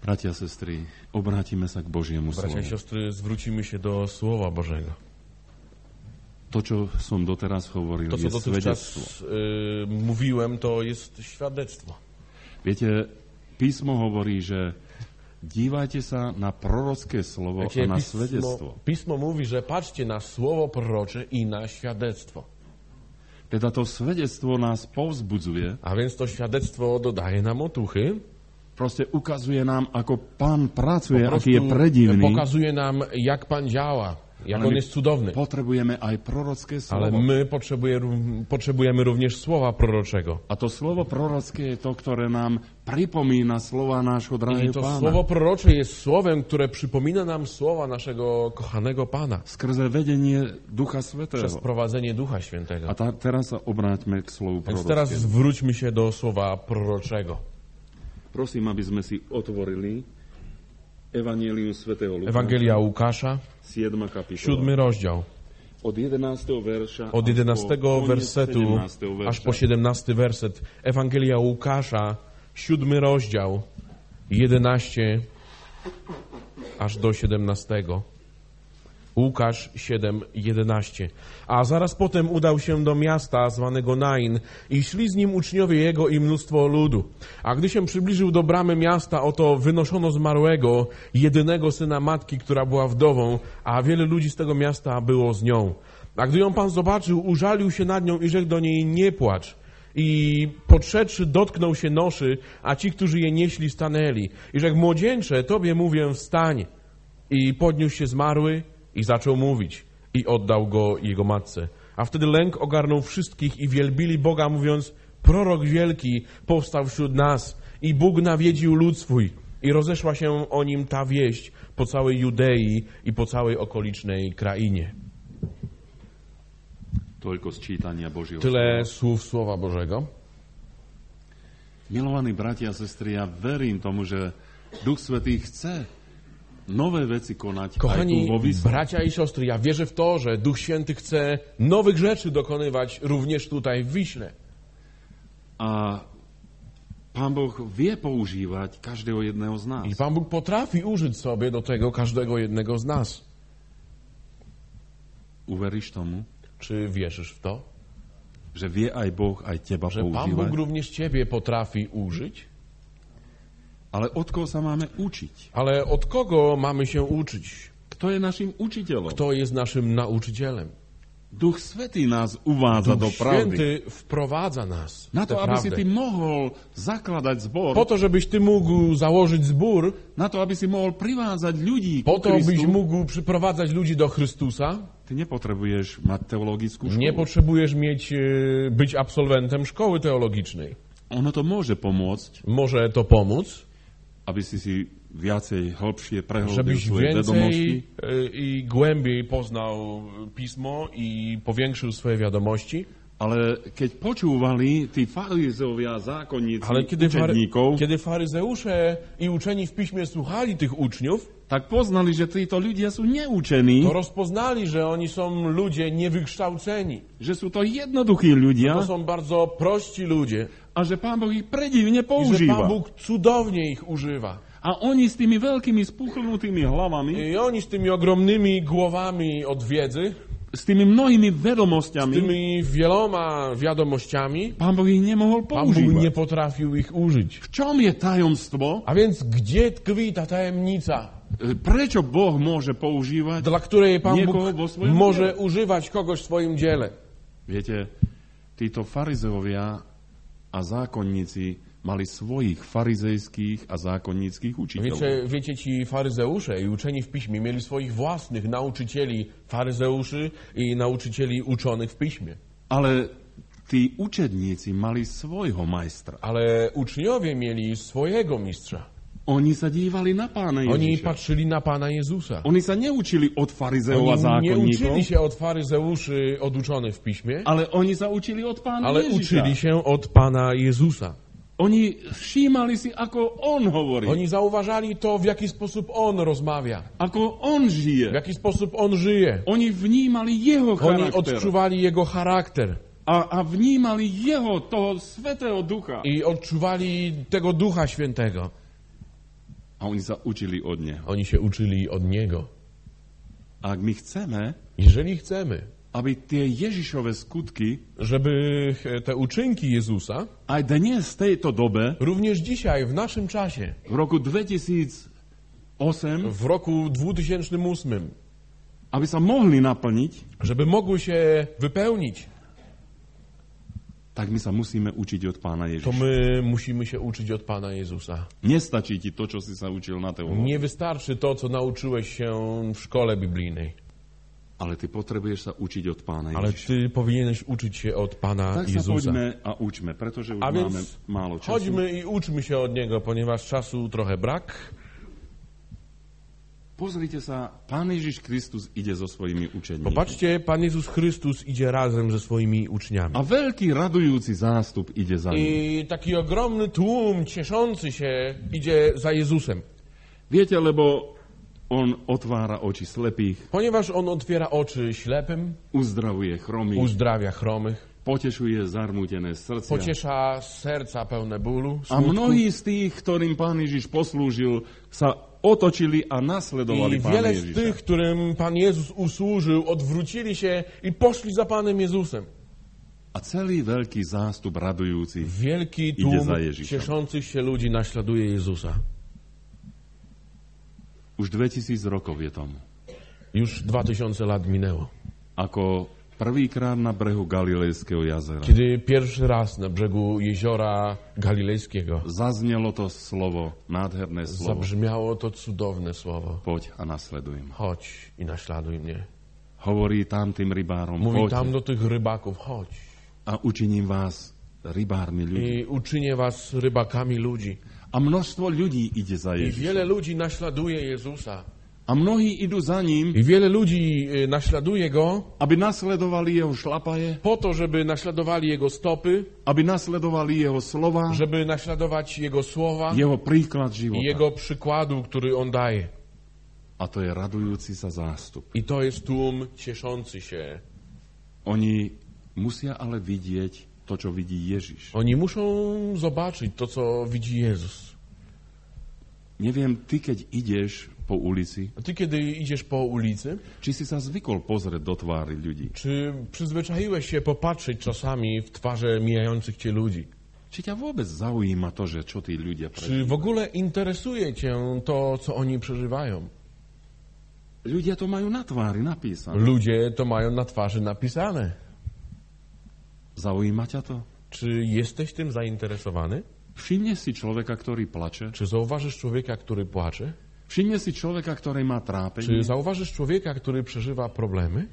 Bratia, sestry, obrátime sa k Božiemu slovu. Bracia i siostry, zwrócimy się do Słowa Bożego. To, čo som doteraz hovoril, To, co je dotychczas svedectvo. mówiłem, to jest świadectwo. Viete, písmo hovorí, že dívajte sa na prorocké slovo Wiecie, a na svedectwo. Pismo mówi, że patrzcie na Słowo prorocze i na świadectwo. Teda to svedectvo nás povzbudzuje, A więc to świadectwo dodaje nam otuchy. proste ukazuje nám, ako Pán pracuje, Po aký je prostu predivný. pokazuje nam, jak Pan działa, jak On jest cudowny. Potrebujeme aj prorocké Ale slovo. my potrzebujemy również słowa proroczego. A to slovo prorocké je to, ktoré nám pripomína slova nášho I drahého to Pána. słowo prorocze jest słowem, które przypomina nam słowa naszego kochanego Pana. Skrze vedenie Ducha Przez Svätého. prowadzenie Ducha Świętego. A teraz sa obráťme k slovu Więc teraz prorockému. zwróćmy się do słowa proroczego. Prosím, aby sme si otvorili Evangelium svätého Lukáša, Ewangelia Łukasza, 7. kapitola. 7 rozdział. Od 11. wersza Od 11 wersetu aż po 17 werset. Ewangelia Łukasza, 7 rozdział, 11 aż do 17. Łukasz 7:11. A zaraz potem udał się do miasta zwanego Nain i szli z nim uczniowie jego i mnóstwo ludu. A gdy się przybliżył do bramy miasta, oto wynoszono zmarłego, jedynego syna matki, która była wdową, a wiele ludzi z tego miasta było z nią. A gdy ją Pan zobaczył, użalił się nad nią i rzekł do niej: nie płacz. I podszedłszy, dotknął się noszy, a ci, którzy je nieśli, stanęli. I rzekł: młodzieńcze, tobie mówię, wstań. I podniósł się zmarły i zaczął mówić. I oddał go jego matce. A wtedy lęk ogarnął wszystkich i wielbili Boga, mówiąc: prorok wielki powstał wśród nas i Bóg nawiedził lud swój. I rozeszła się o nim ta wieść po całej Judei i po całej okolicznej krainie. Toľko z čítania Božieho Tyle slova. słów Słowa Bożego. Milovaní bratia a sestry, ja verím tomu, že Duch Svätý chce nové veci konať aj tu Kochani vo Wysle. bracia i siostry, ja wierzę w to, że Duch Święty chce nowych rzeczy dokonywać również tutaj w Wiśle. A Pán Boh vie používať každého jedného z nás. I Pan Bóg potrafi użyć sobie do tego każdego jednego z nas. Uveríš tomu, Czy wierzysz w to? že vie aj Boh aj teba Że Pan Bóg používať? również Ciebie potrafi użyć? Ale od koho sa máme učiť? Ale od kogo mamy się uczyć? Kto je našim učiteľom? Kto jest naszym nauczycielem? Duch Svätý nás uvádza do Duch pravdy. Święty wprowadza nas Na w tę to, aby si ty prawdę. mohol zakladať zbor, Po to, żebyś Ty mógł założyć zbór, na to, aby si mohol privádzať ľudí po ku to, byś Kristu, mógł przyprowadzać ludzi do Chrystusa, ty nepotrebuješ mať teologickú školu. nie potrzebujesz być absolwentem szkoły teologicznej. Ono to môže pomôcť, Może to pomóc, aby si viacej hlbšie prehlbil żebyś svoje vedomosti, więcej i głębiej poznał Pismo i powiększył swoje wiadomości. ale keď počúvali tí farizovia, zákonníci, Ale učedníkov, kiedy faryzeusze i uczeni w Piśmie słuchali tych uczniów, tak poznali, že títo ľudia sú neučení, to rozpoznali, że oni są ludzie niewykształceni. že sú to jednoduchí ľudia To są bardzo prości ludzie a že Pán Boh ich predivne i że používa. Pan Bóg cudownie ich używa. A oni s tými veľkými spuchnutými hlavami, I oni z tymi ogromnymi głowami od wiedzy, s tými mnohými z vedomostiami, tymi wieloma wiadomościami, Pán Boh ich nemohol Pan Bóg používať. nie potrafił ich użyć. V čom je tajomstvo? A więc gdzie tkwi ta tajemnica, Prečo Boh môže používať? dla której Pan Niekoho vo Bóg svojom może dziele. używać kogoś w swoim dziele? Viete, títo farizeovia a zákonníci mali svojich farizejských a zákonníckých učiteľov. Wiecie, ci faryzeusze i uczeni w Piśmie mieli swoich własnych nauczycieli faryzeuszy i nauczycieli uczonych w Piśmie. Ale tí učedníci mali svojho majstra. Ale uczniowie mieli swojego mistrza. Oni sa dívali na Pána Oni Ježiša. patrzyli na Pana Jezusa. Oni sa neučili od farizeov a Oni nie zákonníkov, uczyli się od faryzeuszy oduczonych w Piśmie, ale oni sa učili od Pána ale Ježiša. uczyli się od Pana Jezusa. Oni všímali si, ako On hovorí, Oni zauważali to, w jaki sposób On rozmawia, ako On w žije. jaki sposób On żyje. Oni vnímali Jeho Oni charakter odczuwali Jego charakter a vnímali Jeho, toho Svätého Ducha. i odczuwali tego Ducha Świętego. A oni sa učili od Neho. Oni się uczyli od Niego. A ak my chceme, Jeżeli chcemy, aby tie Ježišove skutky żeby te uczynki Jezusa aj dnes v tejto dobe, również dzisiaj, w naszym czasie, v roku 2008, w roku 2008, aby sa mohli naplniť, żeby mogły się wypełnić, tak my sa musíme učiť od Pána to Ježiša. my musimy się uczyć od Pana Jezusa. Nestačí ti to, čo si sa učil na teológii. Nie wystarczy to, co nauczyłeś się w szkole biblijnej, Ale ty potrebuješ sa učiť od Pána ale Ježiša. ty powinieneś uczyć się od Pana Tak sa Jezusa. poďme a učme, pretože už A máme więc málo času. chodźmy i uczmy się od Niego, ponieważ czasu trochę brak. Pozrite sa, Pán Ježiš Kristus ide so svojimi učeníkmi. Popatrzcie, Pan Jezus Chrystus idzie razem ze swoimi uczniami. A veľký radujúci zástup ide za ním. I taki ogromny tłum, cieszący się, idzie za Jezusem. Viete, lebo on otvára oči slepých, Ponieważ On otwiera oczy ślepym, uzdravuje chromých, uzdrawia chromych, potešuje zarmútené srdcia. pociesza serca pełne bólu, A smutku. mnohí z tých, ktorým Pán Ježiš poslúžil, sa otočili a nasledovali I Pána wiele z Ježiša. tych, którym Pan Jezus usłużył, odwrócili się i poszli za Panem Jezusem. A celý veľký zástup radujúci Wielki idzie tłum za Ježišom. cieszących się ludzi naśladuje Jezusa. Už 2000 rokov je tomu. Już 2000 lat minęło. Ako prvýkrát na brehu Galilejského jazera Kiedy pierwszy raz na brzegu jeziora Galilejskiego zaznelo to slovo, nádherné slovo. zabrzmiało to cudowne słowo. Poď a nasleduj ma. Chodź i naśladuj mnie. Hovorí tam tým rybárom, Mówi poď tam do tych rybaków, chodź a učiním vás rybármi ľudí. i uczynię was rybakami ludzi. A množstvo ľudí ide za I Ježišom. wiele ludzi naśladuje Jezusa. A mnohí idú za ním, I wiele ludzi naśladuje Go aby nasledovali jeho šlapaje, po to, żeby naśladowali Jego stopy, aby nasledovali jeho slova, żeby naśladować Jego słowa jeho príklad i života. Jego przykładu, który On daje. A to je radujúci sa zástup. I to jest tłum cieszący się. Oni musia ale vidieť to, čo vidí Ježiš. Oni muszą zobaczyć to, co widzi Jezus. Neviem, ty keď ideš po ulici, A ty, kiedy idziesz po ulicy, či si sa zvykol pozrieť do tvári ľudí. czy przyzwyczaiłeś się popatrzeć czasami w twarze mijających cię ludzi? Či ťa vôbec zaujíma to, že čo tí ľudia Czy prežívajú? w ogóle interesuje cię to, co oni przeżywają? Ľudia to majú na tvári napísané. Ludzie to mają na twarzy napisane. Zaujíma ťa to? Czy jesteś tym zainteresowany? Všimne si človeka, ktorý plače. Czy zauważysz człowieka, który płacze? Všimne si človeka, ktorý má Czy trápenie. zauważysz człowieka, który przeżywa problemy?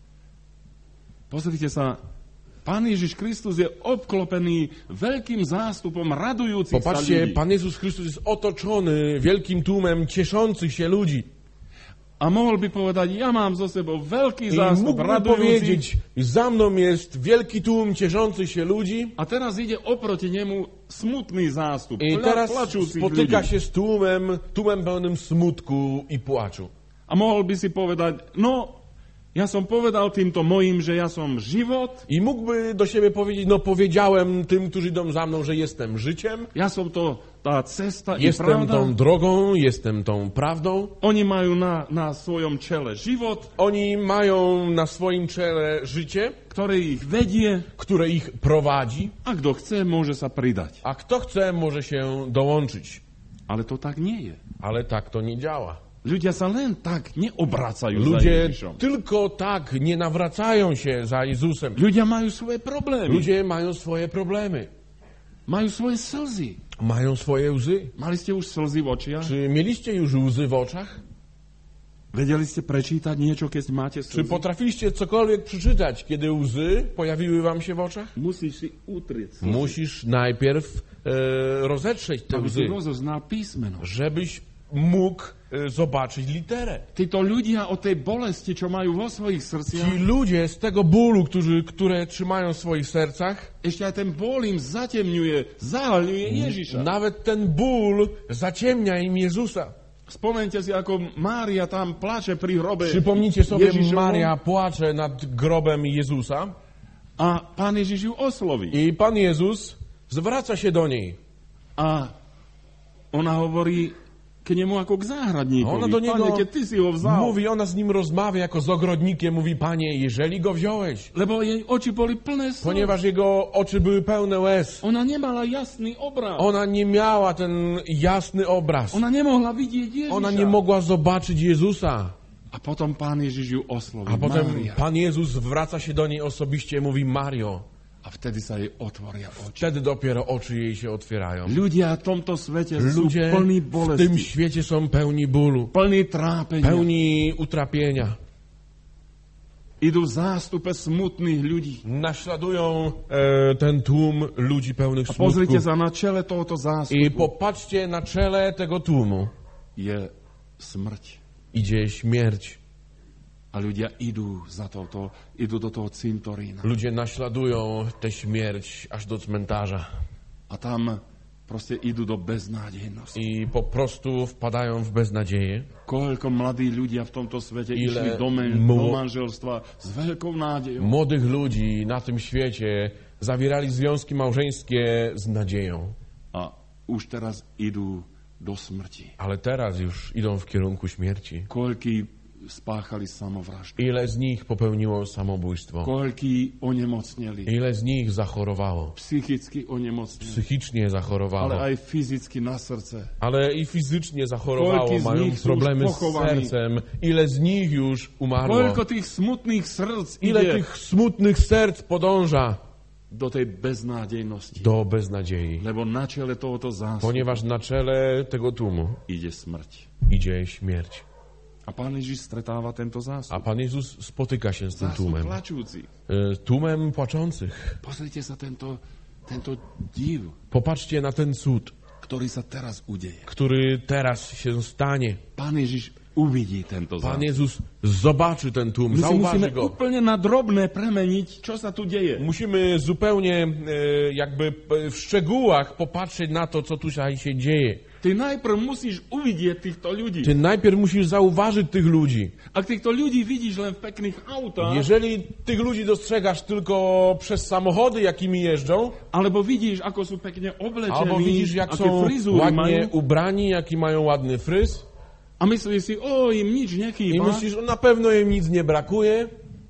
Pozrite sa, Pán Ježiš Kristus je obklopený veľkým zástupom radujúcich sa Popatrzcie, ľudí. Pan Jezus Chrystus jest otoczony wielkim tłumem cieszących się ludzi. A mohol by povedať, ja mám zo sebou veľký I zástup mógłby radujúcich. powiedzieć, za mną jest wielki tłum cieszących się ludzi. A teraz ide oproti nemu smutný zástup. I teraz plačúcich spotyka ľudí. się z tłumem pełnym smutku i płaczu. A mohol by si povedať, no, ja som povedal týmto mojim, že ja som život, I mógłby do siebie powiedzieć, no powiedziałem tym, którzy idą za mną, że jestem życiem, ja som to, tá cesta i jestem pravda. tą drogą, jestem tą prawdą. Oni majú na svojom čele život, Oni mają na swoim czele życie, ktoré ich vedie które ich prowadzi, a kto chce, môže sa pridať. a kto chce, może się dołączyć. Ale to tak nie je. Ale tak to nie działa. Ľudia sa len tak neobracajú za Ludzie Ježišom. tylko tak nie nawracają się za Jezusem. Ľudia majú svoje problémy. Ludzie mają swoje problemy, Majú svoje slzy. mają swoje łzy. Mali ste už slzy v očiach? Czy mieliście już łzy w oczach? Vedeli ste prečítať niečo, keď máte Czy slzy? potrafiliście cokolwiek przeczytać, kiedy łzy pojawiły wam się w oczach? Musíš si utrieť slzy, Musisz najpierw rozetrzeć te aby si łzy, rozoznal písmeno. żebyś mógł zobaczyć literę. Títo ľudia o tej bolesti, čo majú vo svojich srdciach, Ci ludzie z tego bólu, które trzymają w swoich sercach, ešte aj ten ból im zatemňuje, zahaľuje Ježiša. nawet ten ból zaciemnia im Jezusa. Spomeňte si, ako Mária tam plače pri hrobe Przypomnijcie sobie, Ježišovom Maria płacze nad grobem Jezusa a Pán Ježiš ju osloví. i Pan Jezus zwraca się do niej. A ona hovorí, k niemu ako k záhradníkovi. Ona do niego Pane, keď ty si ho vzal. mówi, ona z nim rozmawia jako z ogrodnikiem, mówi, Panie, jeżeli go wziąłeś, Lebo jej oči boli plné slz. ponieważ jego oczy były pełne łez. Ona nemala jasný obraz. Ona nie miała ten jasny obraz. Ona nemohla vidieť Ježiša. Ona nie mogła zobaczyć Jezusa. A potom Pán Ježiš ju osloví. A potem Mária. Pan Jezus zwraca się do niej osobiście i mówi, Mario. A wtedy sa jej otvoria oči. Wtedy dopiero oczy jej się otwierają. Ľudia v tomto svete sú Ludzie plní w bolesti, tym świecie są pełni bólu, plní trápenia. pełni utrapienia. Idú v zástupe smutných ľudí. Naśladują ten tłum ludzi pełnych A pozrite smutku. sa na čele tohoto I zástupu. popatrzcie, na czele tego tłumu Je smrť. idzie śmierć. A ľudia idú do toho cintorína. Ludzie naśladują tę śmierć aż do cmentarza. A tam proste idú do beznádejnosti. I po prostu wpadają w beznadzieję. Koľko mladí ľudia v tomto svete išli do manželstva s veľkou nádejou. Młodych ludzi na tym świecie zawierali związki małżeńskie z nadzieją. A už teraz idú do smrti. Ale teraz już idą w kierunku śmierci. Koľký spáchali samovraždu. Ile z nich popełniło samobójstwo? Koľký onemocneli. Ile z nich zachorowało? Psychicky onemocneli. Psychicznie zachorowało. Ale aj fyzicky na srdce. Ale i fizycznie zachorowało, Koľký z mają nich sú problemy už z pochovaní. sercem. Ile z nich już umarło? Koľko tých smutných srdc Ile ide tych smutnych serc podąża do tej beznádejnosti. do beznadziei? Lebo na čele tohoto zástupu Ponieważ na czele tego tłumu ide smrť. idzie śmierć. A Pán Ježiš stretáva tento zástup. A Pan Jezus spotyka się z tym Zástup tłumem. plačúci. Tłumem płaczących. Pozrite sa tento div, Popatrzcie na ten cud, ktorý sa teraz udeje. który teraz się stanie. Pán Ježiš uvidí tento Pan zástup. Jezus zobaczy ten tłum, My si musíme zauważy go. úplne na drobné premeniť, čo sa tu deje. Musimy zupełnie jakby w szczegółach popatrzeć na to, co tu się dzieje. Ty najprv musíš uvidieť týchto ľudí. Ty najpierw musisz zauważyć tych ludzi. Ak týchto ľudí vidíš len v pekných autách, Jeżeli tych ludzi dostrzegasz tylko przez samochody, jakimi jeżdżą, alebo vidíš, ako sú pekne oblečení, albo widzisz, jak aké są frizúry ładnie majú, ubrani, jaki mają ładny fryz, a myslíš si, im nič i nechýba, myślisz, że na pewno im nic nie brakuje,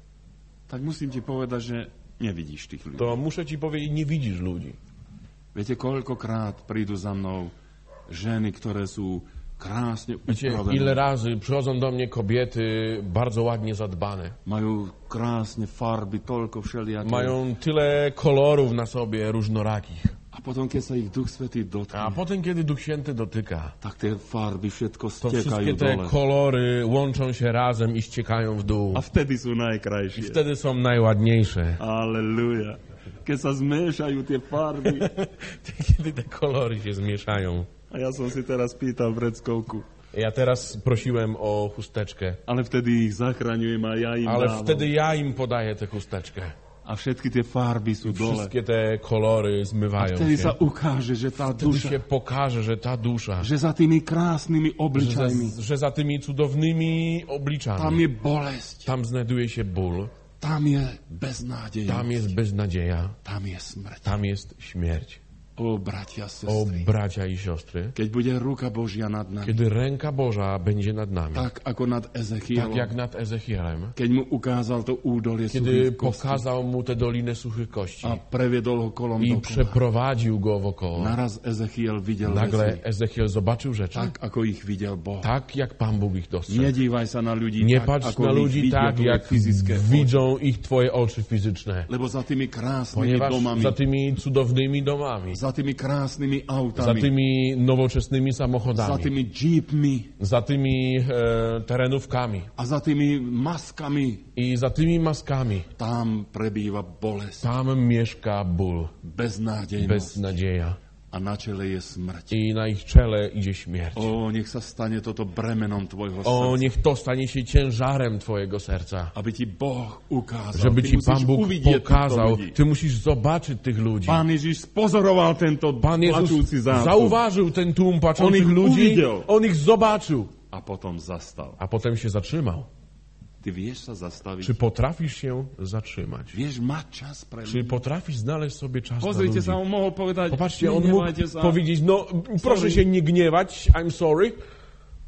tak musím ti povedať, že nevidíš tých ľudí. to muszę ci powiedzieć, nie widzisz ludzi. Viete, koľkokrát prídu za mnou ženy, ktoré sú krásne Wiecie, upravené. ile razy przychodzą do mnie kobiety bardzo ładnie zadbane. Majú krásne farby, toľko všelijaké. Mają tyle kolorów na sobie różnorakich. A potom, keď sa ich Duch Svätý dotkne, A potem, kiedy Duch Święty dotyka, tak tie farby všetko to stekajú wszystkie te dole. kolory łączą się razem i ściekają w dół. A vtedy sú I najkrajšie. wtedy są najładniejsze. Aleluja. Keď sa zmiešajú tie farby. Kiedy te kolory się zmieszają. A ja som si teraz pýtal vreckovku. Ja teraz prosiłem o chusteczkę, Ale vtedy ich zachraňujem a ja im ale dávam. wtedy ja im podaję tę chusteczkę. A všetky tie farby sú dole. Wszystkie te kolory A zmywają vtedy się. sa ukáže, že tá Wtedy duša, się pokaże, że ta dusza, že za tými krásnymi obličajmi, że za tymi cudownymi tam obliczami, je bolesť, tam znajduje się ból, tam je beznádej, tam jest beznadzieja, tam je smrť. tam jest śmierć. O bratia, O sestry, bracia i siostry, keď bude ruka Božia nad nami, kiedy ręka Boża będzie nad nami, tak ako nad tak Ezechielom, jak nad Ezechielem, keď mu ukázal to údolie kiedy suchých kostí pokazał mu tę dolinę suchych kości a previedol ho kolom i dokola. przeprowadził go wokoło, Naraz Ezechiel videl nagle veci, Ezechiel zobaczył rzeczy, tak ako ich videl Boh. tak jak Pan Bóg ich dostrzegł. Nedívaj sa na ľudí Nie tak, patrz ako na ich ludzi vidia tak, tvoje jak fyzické oči. widzą ich twoje oczy fizyczne. Lebo za tými krásnymi Ponieważ domami, za tymi cudownymi domami, za tými krásnymi za autami, tymi nowoczesnymi za samochodami, tými jeepmi za tymi terenówkami a za tými maskami, i za tymi maskami, tam prebýva bolesť, tam mieszka ból, beznádejnosť beznadzieja a na čele je smrť. i na ich czele idzie śmierć. Nech sa stane toto bremenom tvojho O, srdca, niech to stanie się ciężarem twojego serca, aby ti Boh ukázal. żeby Ty ci musíš Pan Bóg uvidieť týchto pokazał. ľudí. Ty musisz zobaczyć tych ludzi. Pán Ježiš spozoroval tento Pan Jezus plačúci zástup zauważył ten tłum On płaczących ich ludzi, uwidział. on ich zobaczył, a potom zastal. a potem się zatrzymał. Ty vieš sa zastaviť? Czy potrafisz się zatrzymać? Vieš mať čas pre Czy ľudí? potrafisz znaleźć sobie czas na Pozrite sa, ludzi? on mohol povedať, Popatrzcie, on mógł nehnevajte sa. powiedzieć, no proszę Sorry. się nie gniewać, I'm sorry,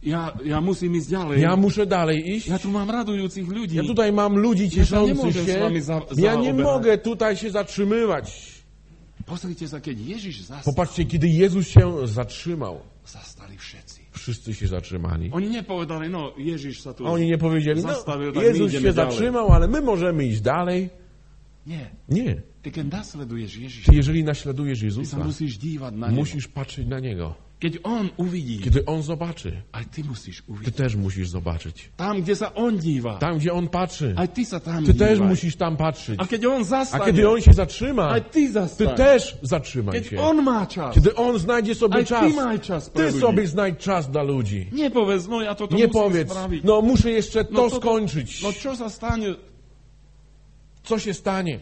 Ja musím ísť ďalej. Ja muszę dalej iść. Ja tu mam radujúcich ľudí. Ja tutaj mam ludzi cieszących się. Ja nie mogę tutaj się zatrzymywać. Pozrite sa, keď Ježiš zastal. Popatrzcie, kiedy Jezus się zatrzymał. Zastali všetci. Wszyscy się zatrzymali. Oni nepovedali, no Ježiš sa tu Oni nie powiedzieli, no zastavil, tak Jezus się zatrzymał, ale my możemy iść dalej. Nie. Nie. Ty keď nasleduješ Ježiša, Ty, jeżeli naśladujesz ty sa Jezusa, musíš dívať na Neho. musisz patrzeć na Niego. Keď On uvidí, Kiedy On zobaczy, aj ty musíš ty uvidieť. też musisz zobaczyć. Tam, kde sa On díva, Tam, gdzie On patrzy, aj ty sa tam ty też dívaj. musisz tam patrzeć. A keď On A zastane, kiedy On się zatrzyma, aj ty ty zastaň. też zatrzymaj Keď się. On má čas, Kiedy On znajdzie sobie aj czas, ty maj čas pre ty ľudí. sobie znajdź czas dla ludzi. Nepovedz, no ja toto Nie musím powiedz, spraviť. no muszę jeszcze to toto- skończyć. No čo sa stane? Co się stanie?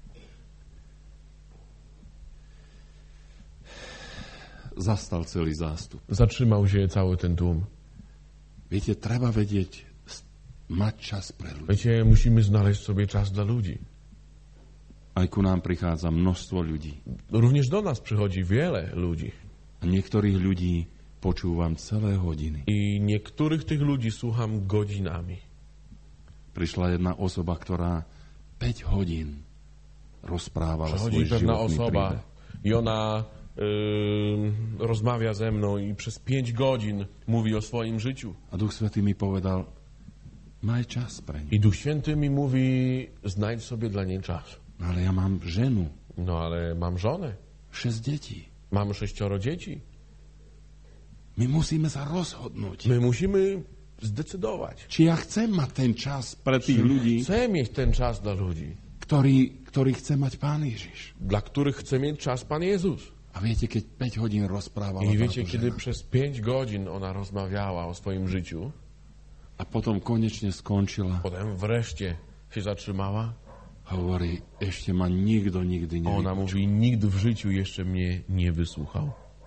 Zastal celý zástup. Zatrzymał się cały ten tłum. Viete, treba vedieť, mať čas pre ľudí. Wiecie, musimy znaleźć sobie czas dla ludzi. Aj ku nám prichádza množstvo ľudí. Również do nas przychodzi wiele ludzi. A niektorých ľudí počúvam celé hodiny. I niektórych tych ludzi słucham godzinami. Prišla jedna osoba, ktorá 5 hodín rozprávala Przychodzi svoj pewna životný osoba príbeh. i ona rozmawia ze mną i przez 5 godzin mówi o swoim życiu. A Duch Svätý mi povedal, maj čas pre ňu. I Duch Święty mi mówi, znajdź sobie dla niej czas. Ale ja mám ženu, No ale mam żonę, 6 detí. mam 6 dzieci. My musíme sa rozhodnúť. My musimy zdecydować. Či ja chcem mať ten čas pre tých ľudí, Chcę mieć ten czas dla ludzi, ktorý chce mať Pán Ježiš. dla których chce mieć czas Pan Jezus. A viete, keď 5 hodín rozprávala I wiecie, táto kiedy žena, przez 5 godzin ona rozmawiała o swoim życiu, a potom konečne skončila, potem wreszcie się zatrzymała, hovorí, ešte ma nikto nikdy ona nevypočul. mówi, nikt w życiu jeszcze mnie nie wysłuchał.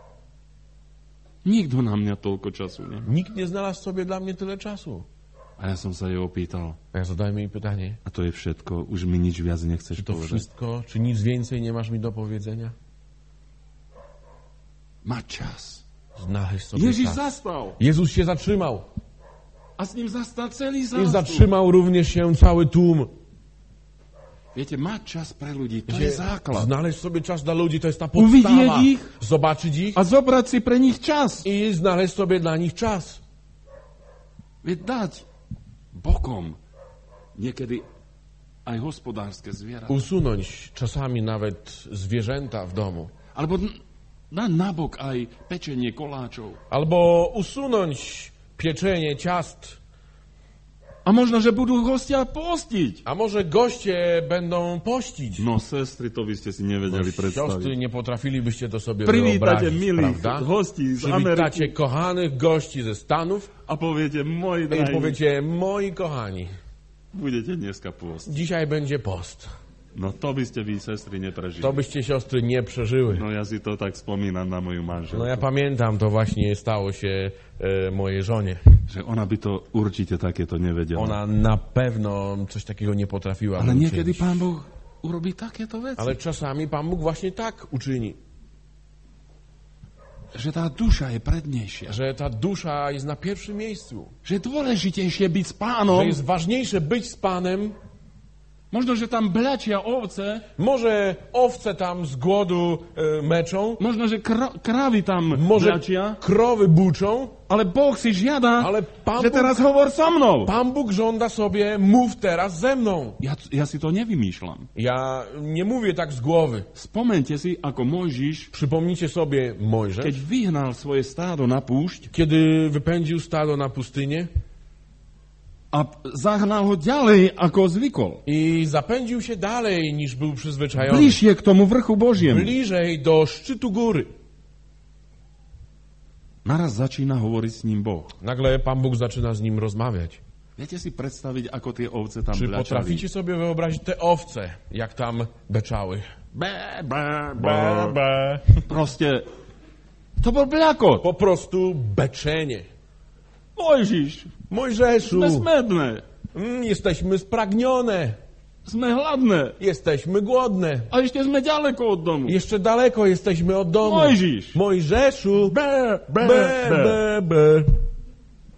Nikto na mňa toľko času nemá. Nikt nie znalazł sobie dla mnie tyle czasu. A ja som sa jej opýtal, A ja zadałem jej pytanie, a to je všetko, už mi nič viac nechceš czy to povedať. wszystko, czy nic więcej nie masz mi do powiedzenia? Mať čas. Znaleźć sobie Ježiš czas. zastal. Jezus się zatrzymał. A s ním zastal celý I zástup. zatrzymał również się cały tłum. Viete, mať čas pre ľudí, to je základ. Znaleźć sobie czas dla ludzi, to jest ta Uwidzieć podstawa. ich. Zobaczyć ich A zobrať si pre nich čas. i znaleźć sobie dla nich czas. Veď dať bokom niekedy aj hospodárske zvieratá. Usunąć czasami nawet zwierzęta w domu. Alebo dať nabok aj pečenie koláčov. Albo usunąć pieczenie ciast. A možno, že budú hostia postiť. A może goście będą pościć. No, sestry, to by ste si nevedeli Siostry, predstaviť. nie potrafilibyście to sobie Privítate wyobrazić, milých prawda? hostí z Przywitacie Ameriky kochanych gości ze Stanów a poviete, moji i drahí, powiecie, moi kochani, budete dneska pôstiť. dzisiaj będzie post. No to by ste vy, sestry, neprežili. To byście, siostry, nie przeżyły. No ja si to tak spomínam na moju manželku. No ja pamiętam, to właśnie stało się mojej żonie. Že ona by to určite takéto nevedela. Ona na pewno coś takiego nie potrafiła Ale niekedy uczynić. Pán Boh urobí takéto veci. Ale czasami Pan Bóg właśnie tak uczyni, Že tá duša je prednejšia. że ta dusza jest na pierwszym miejscu. Že je dôležitejšie byť s Że Pánom. jest ważniejsze być z Panem. Možno, že tam blačia ovce. Może owce tam z głodu meczą, Možno, že krávy tam może blačia. krowy buczą, Ale Boh si žiada, ale Pán že Bóg, teraz hovor so mnou. Pan Bóg żąda sobie, mów teraz ze mną. Ja si to nevymýšľam. Ja nie mówię tak z głowy. Spomente si, ako Mojžiš, Przypomnijcie sobie keď Mojżesz, vyhnal svoje stádo na púšť kiedy wypędził stado na pustynię a zahnal ho ďalej, ako zvykol. i zapędził się dalej niż był przyzwyczajony. Bližšie k tomu vrchu Božiemu. Bliżej do szczytu góry. Naraz začína hovoriť s ním Boh. Nagle Pan Bóg zaczyna z nim rozmawiać. Viete si predstaviť, ako tie ovce tam Czy blačali? potraficie sobie wyobrazić te owce, jak tam beczały? Bé, bé, bé. Proste, to bol bľakot. Po prostu beczenie. Mojžiš, Mojżeszu, sme smedné, jesteśmy spragnione, sme hladné jesteśmy głodne. a ešte sme ďaleko od domu. Jeszcze daleko jesteśmy od domu. Mojžiš. Mojżeszu, Bé, bé, be, bé. be, be.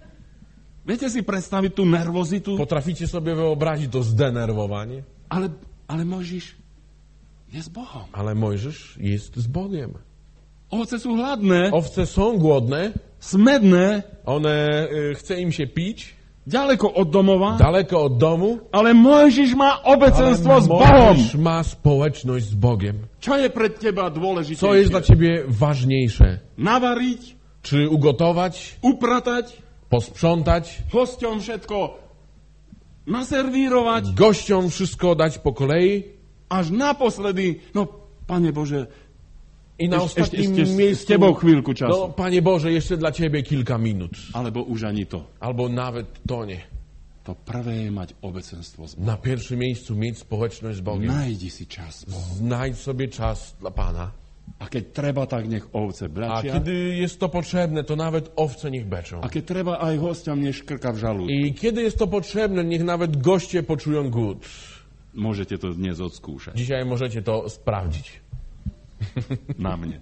Viete si predstaviť tú nervozitu? Potraficie sobie wyobrazić to zdenerwowanie? Ale Mojžiš je s Bohom. Ale Mojżesz jest z Bogiem. Ovce sú hladné, Owce są głodne, smedné, one chce im się pić, ďaleko od domova, daleko od domu, ale Mojžiš má obecenstvo ale s Bohom. Mojżesz ma społeczność z Bogiem. Čo je pre teba Co jest dla dôležitejšie? ciebie ważniejsze? Navariť, Czy ugotować, upratať, posprzątać, hosťom všetko naservírovať, gościom wszystko dać po kolei až naposledy, no, Pane Bože, i na ostatnim z miejscu, tebou chvíľku času. no Panie Boże, jeszcze dla Ciebie kilka minut. Alebo už ani to. Albo nawet to nie. To prvé je mať obecenstvo s Bohom. Na pierwszym miejscu mieć społeczność z Bogiem. Najdi si čas. Znajdź sobie czas dla Pana. A keď treba, tak nech ovce A blačia. kiedy jest to potrzebne, to nawet owce niech beczą. A keď treba, aj hostiam neškrka v žalúdku. I kiedy jest to potrzebne, niech nawet goście poczują głód. Môžete to dnes odskúšať. Dzisiaj możecie to sprawdzić. Na mne.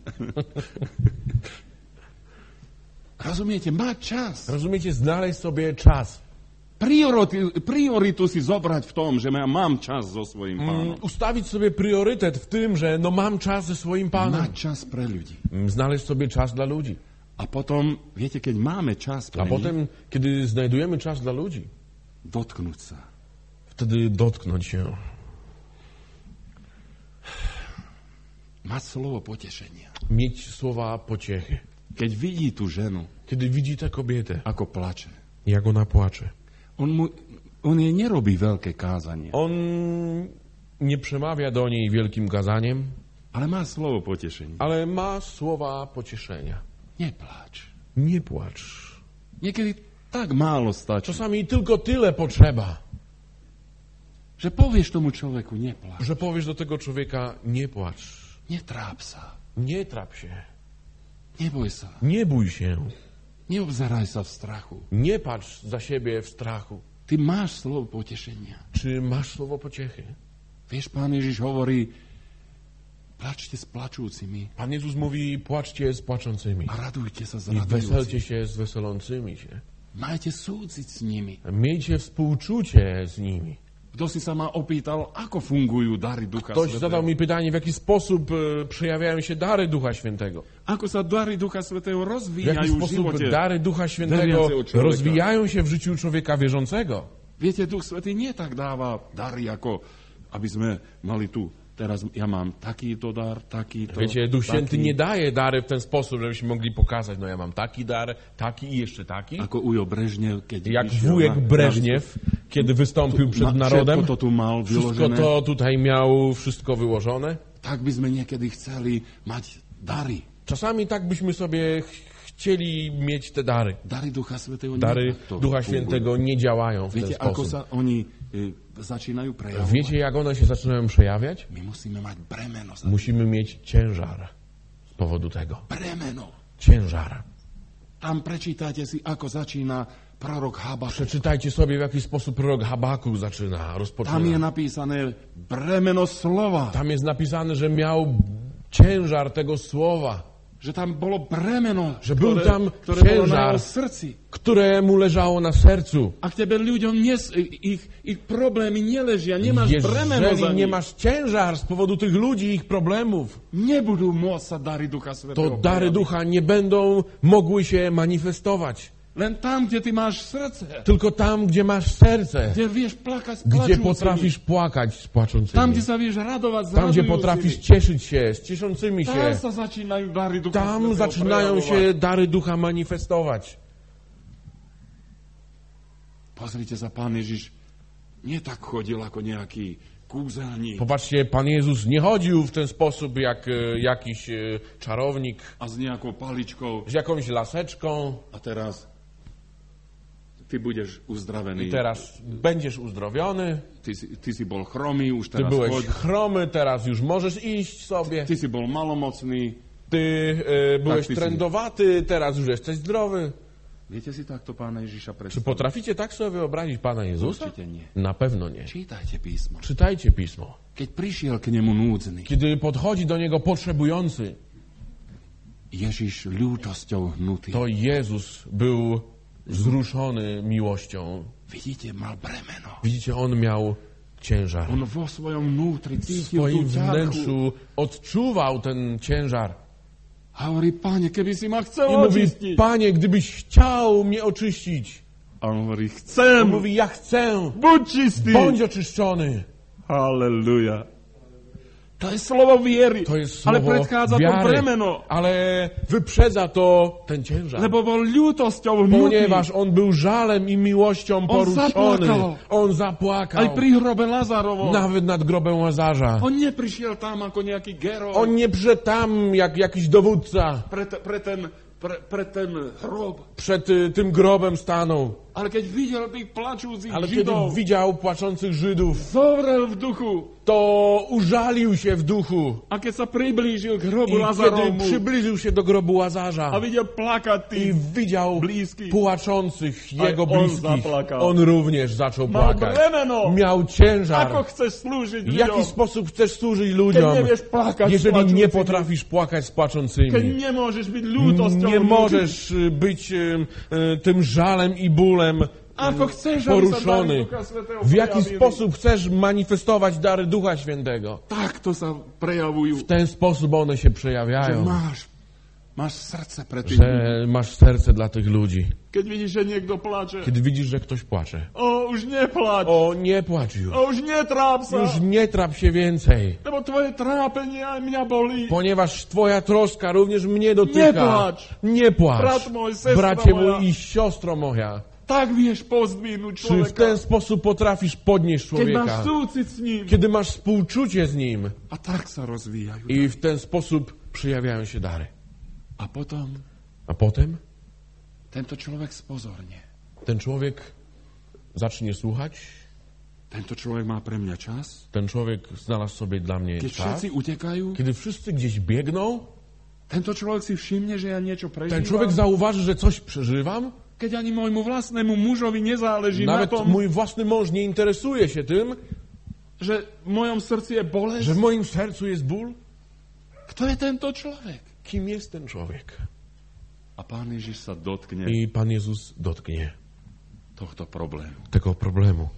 Rozumiete? Mať čas. Rozumiecie? Znaleźć sobie czas. Prioritu si zobrať v tom, že ja mám čas so svojím pánom. Ustawić sobie priorytet w tym, że no mam czas ze swoim Panem. Mať čas pre ľudí. Znaleźć sobie czas dla ludzi. A potom, viete, keď máme čas pre A nich, potem, kiedy znajdujemy czas dla ludzi, dotknúť sa. wtedy dotknąć się. Mať slovo potešenia. Mieć słowa pociechy. Keď vidí tú ženu, Kiedy widzi tę kobietę, ako plače, jak ona płacze. on jej nerobí veľké kázanie, On nie przemawia do niej wielkim kazaniem, ale má slovo potešenia. ale ma słowa pocieszenia. Nepláč. Nie płacz. Niekedy tak málo stačí, Czasami tylko tyle potrzeba, že povieš tomu človeku, nepláč. że powiesz do tego człowieka, nie płacz. Netráp sa. Nie trap się. Neboj sa. Nie bój się. Neobzeraj sa v strachu. Nie patrz za siebie w strachu. Ty máš slovo potešenia. Czy masz słowo pociechy? Vieš, Pán Ježiš hovorí, plačte s plačúcimi Pan Jezus mówi, płaczcie z płaczącymi a radujte sa z i weselcie radujúcimi. się z weselącymi się. Majte súcit s nimi. Miejcie współczucie z nimi. Kto si sa ma opýtal, ako fungujú dary Ducha Ktoś zadał Svätého? mi pytanie, w jaki sposób przejawiają się dary Ducha Świętego. Ako sa dary Ducha Svätého W jaki rozvíjajú v sposób živote? dary Ducha Świętego weriaceho człowieka. rozwijają się w życiu człowieka wierzącego. Viete, Duch Svätý nie tak dáva dary, ako aby sme mali tu. Teraz ja mám takýto dar, takýto. Wiecie, Duch Święty taký. nie daje dary w ten sposób, żebyśmy mogli pokazać, no ja mam taki dar, taki i jeszcze taki. Ako Ujo Brežnev, keď Jak vyšiel wujek na- Breżniew, kiedy wystąpił przed narodem, Všetko to tu mal wszystko vyložené. to tutaj miał wszystko wyłożone. Tak by sme niekedy chceli mať dary. Czasami tak byśmy sobie chcieli mieć te dary. Dary Ducha Svätého Dary nie takto Ducha fungujú. Świętego nie działają w ten Viete, ako sposób. sa oni začínajú prejavovať? Wiecie, jak one się zaczynają przejawiać? My musíme mať bremeno. za- Musimy mieć ciężar z powodu tego. Bremeno. Ciężar. Tam prečítajte si, ako začína prorok Habakuk. Przeczytajcie sobie, w jaki sposób prorok Habakuk Tam je rozpoczyna. napísané bremeno slova. Tam jest napisane, że miał ciężar tego słowa, Že tam bolo bremeno, Že byl tam ktoré bolo na ciężar. jeho srdci. które mu leżało na sercu. A k tebe ľuďom ich problémy neležia, nemáš bremeno za Jeżeli nie nich. masz ciężar z powodu tych ludzi i ich problemów, Nebudú môcť sa dary Ducha to Svätého dary prejaviť. ducha nie będą mogły się manifestować. Len tam, kde ty máš srdce, Tylko tam, gdzie masz serce, kde vieš plakať s gdzie plačúcimi, potrafisz płakać z tam, płaczącymi, kde sa vieš radovať s tam, gdzie radujúcimi, potrafisz cieszyć się z cieszącymi tam się, sa začínajú dary Ducha tam Svätého zaczynają prejavovať. się dary ducha manifestować. Pozrite sa, Pán Ježiš nie tak chodil ako nejaký kúzelník Popatrzcie, Pan Jezus nie chodził w ten sposób jak jakiś czarownik a s nejakou paličkou z jakąś laseczką a teraz ty budeš uzdravený. i teraz będziesz uzdrowiony. Ty si bol chromý, už Ty teraz byłeś choď. chromy, teraz już możesz iść sobie. Ty si bol malomocný. Ty byłeś ty si- trędowaty, teraz już jesteś zdrowy. Viete si takto Pána Ježiša Czy predstaviť? potraficie tak sobie wyobrazić Pana Jezusa? Určite nie. Na pewno nie. Čítajte písmo. Czytajcie Pismo. Keď prišiel k nemu núdzny, Kiedy podchodzi do Niego potrzebujący, Ježiš ľútosťou hnutý. to Jezus był wzruszony miłością. Vidíte, mal bremeno. Widzicie, on miał ciężar. On vo svojom vnútri W cítil swoim tú ťarchu. wnętrzu odczuwał ten ciężar. A hovorí, Pane, keby si ma chcel I mówi, očistiť. Panie, gdybyś chciał mnie oczyścić. A on hovorí, On chcem, mówi, ja chcę, buď čistý. bądź oczyszczony. Halleluja. To je slovo viery, To jest ale słowo predchádza to wiary, bremeno. ale wyprzedza to ten ciężar. Lebo bol ľútosťou hnutý. Ponieważ on był żalem i miłością poruszony. zapłakał. On zapłakał. Aj pri hrobe Lazarovo. Nawet nad grobem Łazarza. On neprišiel tam ako nejaký geroj On nie przyszedł tam jak jakiś dowódca. pre ten hrob. Przed tym grobem stanął. Ale keď videl tých plačúcich Ale kiedy Židov, widział płaczących Żydów, zovrel v duchu. to użalił się w duchu. A keď sa priblížil k hrobu I kiedy Lazarovmu przybliżył się do grobu Łazarza a videl plakať i tých, widział bliskich. płaczących Aj jego on bliskich, zapłakał. on również zaczął mal płakać. bremeno. Miał ciężar. Ako chceš slúžiť W ľuďom, jaki sposób chcesz służyć keď ludziom, nevieš plakať s jeżeli nie plačúcimi, potrafisz płakać z keď płaczącymi? nemôžeš byť ľútosťou Nie hnutý. możesz być tym żalem i bólem Ako chceš, aby sa dary poruszony. Ducha Svätého W jaki prejavili. sposób chcesz manifestować dary Ducha Świętego? Takto sa prejavujú. W ten sposób one się Že przejawiają, máš srdce pre tých. że masz serce dla tych ludzi. Keď vidíš, že niekto plače. Kiedy widzisz, że ktoś płacze. O, už neplač. O, nie płacz już. O, už netráp sa. Już nie trap się więcej. Lebo tvoje trápenie aj mňa bolí. Ponieważ twoja troska również mnie Nie dotyka. płacz. Nie płacz. Brat mój, sestra Bracie moja. mój i siostro moja. Tak vieš pozdvihnúť Czy w človeka. ten sposób potrafisz podnieść Keď máš człowieka? súcit s ním. Kiedy masz współczucie z nim A tak sa rozvíjajú. i w ten sposób przejawiają się dary. A potom A potem tento človek spozornie. ten człowiek zacznie słuchać, Tento človek má pre mňa čas. ten człowiek znalazł sobie dla mnie Keď czas. všetci utekajú, Kiedy wszyscy gdzieś biegną, tento človek si všimne, že ja niečo ten prežívam. człowiek zauważy, że coś przeżywam. Keď ani môjmu vlastnému mužovi nezáleží na Nawet tom, mój własny mąż nie interesuje się tym, že v mojom srdci je bolesť. że w moim sercu jest ból. Kto je tento človek? Kim jest ten człowiek? A Pán Ježiš sa dotkne I Pan Jezus dotknie tohto problému. tego problemu.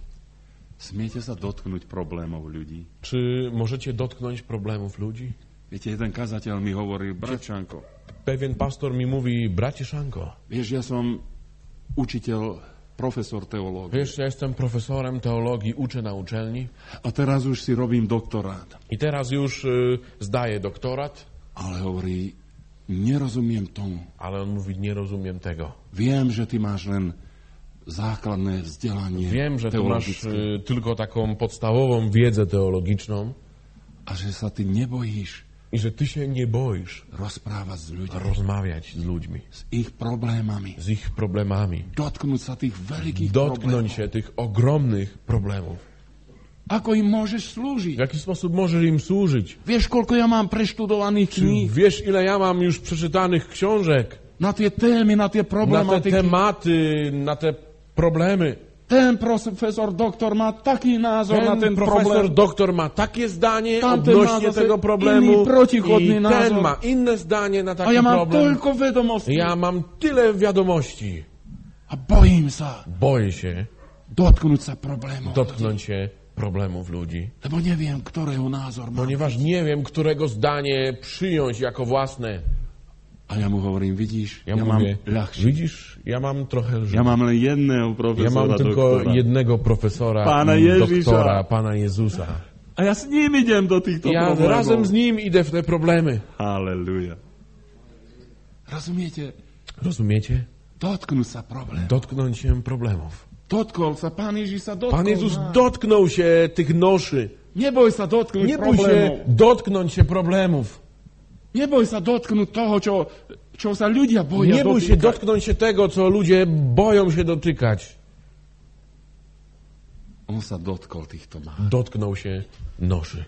Smiete sa dotknúť problémov ľudí? Czy możecie dotknąć problemów ludzi? Viete, jeden kazateľ mi hovoril, bratčanko, Pewien pastor mi mówi, bracie Szanko, vieš, ja som učiteľ, profesor teológie. wiesz, ja jestem profesorem teologii, uczę na uczelni A teraz už si robím doktorát. i teraz już zdaję doktorat, Ale hovorí, nerozumiem tomu. ale on mówi, nie rozumiem tego. Viem, že ty máš len základné vzdelanie Wiem, że ty masz teologické. tylko taką podstawową wiedzę teologiczną A že sa ty nebojíš i że ty się nie boisz rozprávať s ľuďmi, rozmawiać z ludźmi, s ich problémami, z ich problemami, dotknúť sa tých veľkých dotknąć problémov. się tych ogromnych problemów. Ako im môžeš slúžiť? W jaki sposób możesz im służyć? Vieš, koľko ja mám preštudovaných Czy kníh wiesz, ile ja mam już przeczytanych książek na tie témy, na tie na te problematiky? tematy, na te problemy? Ten profesor doktor má taký názor na ten profesor problém. doktor ma takie zdanie Tamten ma odnośnie zase tego inny, problemu protichodny i ten názor. ma inne zdanie na A taki ja mám problem. toľko vedomostí. Ja mam tyle wiadomości. A bojím sa Boję się dotknúť sa problémov. dotknąć się problemów ludzi, Lebo neviem, ktorého názor mám. ponieważ nie wiem, którego zdanie przyjąć jako własne. A ja mu hovorím, vidíš, Ja mám mówię, ľahšie. widzisz, ja mam trochę lżej. Ja mám len jedného Ja profesora mam tylko doktora. jednego profesora, Pána i Ježiša. doktora, Pana Jezusa. A ja s ním idem do týchto Ja problémov. razem z nim idę w te problemy. Halleluja. Rozumiete? Rozumiecie? Dotknúť sa problém. Dotknąć się problemów. Dotkol sa, Pán Ježiš sa dotkol. Pan Jezus nás. dotknął się tych noszy. Neboj sa dotknúť Nie bój problémov. się dotknąć się problemów. Neboj sa dotknúť toho, čo sa ľudia boja Nie bój się dotýkať. dotknąć się tego, co ludzie boją się dotykać. On sa dotkol týchto má. Dotknął się noszy.